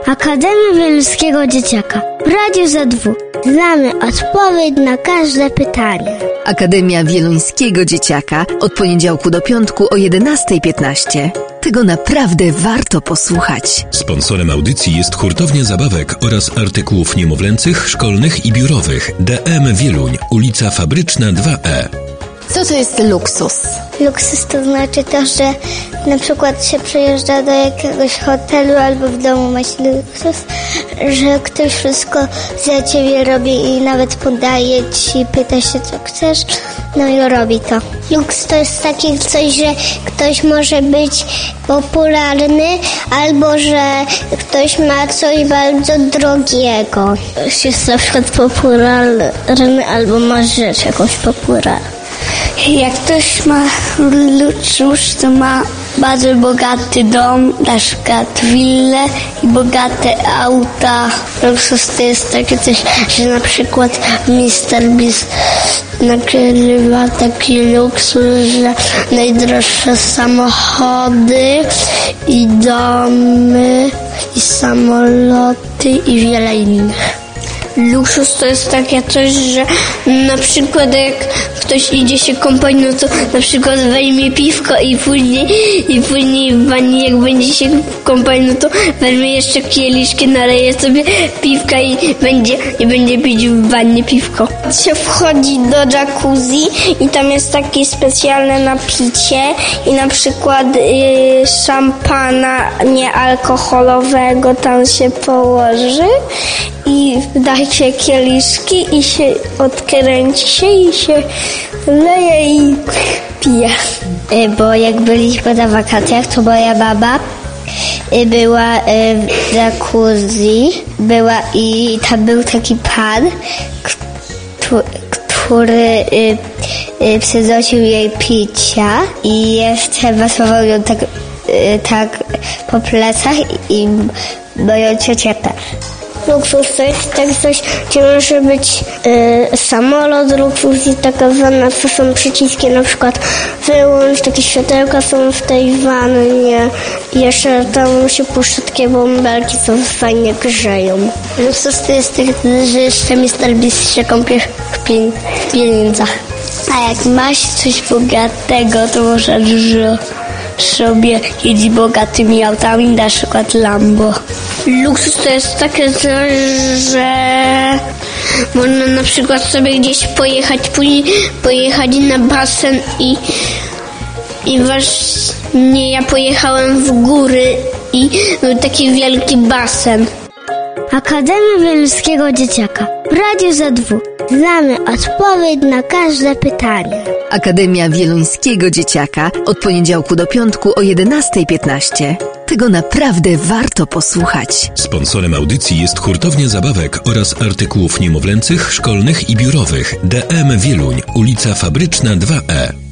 Akademia Wieluńskiego Dzieciaka w Radiu ZW. Znamy odpowiedź na każde pytanie. Akademia Wieluńskiego Dzieciaka od poniedziałku do piątku o 11:15. Tego naprawdę warto posłuchać. Sponsorem audycji jest Hurtownia Zabawek oraz artykułów niemowlęcych, szkolnych i biurowych. DM Wieluń, ulica Fabryczna 2E. Co to jest luksus? Luksus to znaczy to, że na przykład się przyjeżdża do jakiegoś hotelu albo w domu masz luksus, że ktoś wszystko za ciebie robi i nawet podaje ci, pyta się co chcesz, no i robi to. Luksus to jest takie coś, że ktoś może być popularny albo że ktoś ma coś bardzo drogiego. Jest na przykład popularny albo masz rzecz jakąś popularną. Jak ktoś ma luksus, to ma bardzo bogaty dom, na przykład willę i bogate auta. Luksus to jest takie coś, że na przykład Mr. Beast nagrywa taki luksus, że najdroższe samochody i domy i samoloty i wiele innych. Luksus to jest takie coś, że na przykład jak ktoś idzie się kąpać, no to na przykład weźmie piwko i później w wannie jak będzie się kąpać, no to weźmie jeszcze kieliszki, naleje sobie piwka i będzie pić w wannie piwko. Się wchodzi do jacuzzi i tam jest takie specjalne napicie i na przykład szampana niealkoholowego tam się położy i da się kieliszki i się odkręci się i się leje i pije. Bo jak byliśmy na wakacjach, to moja mama była w jacuzzi, i tam był taki pan, który przynosił jej picia i jeszcze masował ją tak po plecach i moją ciocię też. Luksus to jest tak coś, gdzie może być samolot, luksus i taka wanna, co są przyciski, na przykład wyłącz, takie światełka są w tej wannie i jeszcze tam się puszcza takie bąbelki, co fajnie grzeją. Luksus to jest tak, że jeszcze Mr. Beast się kąpie w pieniądzach. A jak masz coś bogatego, to możesz sobie jeździć bogatymi autami, na przykład Lambo. Luksus to jest takie coś, że można na przykład sobie gdzieś pojechać na basen i właśnie ja pojechałem w góry i był taki wielki basen. Akademia Wieluńskiego Dzieciaka w Radiu ZW. Znamy odpowiedź na każde pytanie. Akademia Wieluńskiego Dzieciaka od poniedziałku do piątku o 11:15. Tego naprawdę warto posłuchać. Sponsorem audycji jest Hurtownia Zabawek oraz artykułów niemowlęcych, szkolnych i biurowych. DM Wieluń, ulica Fabryczna 2E.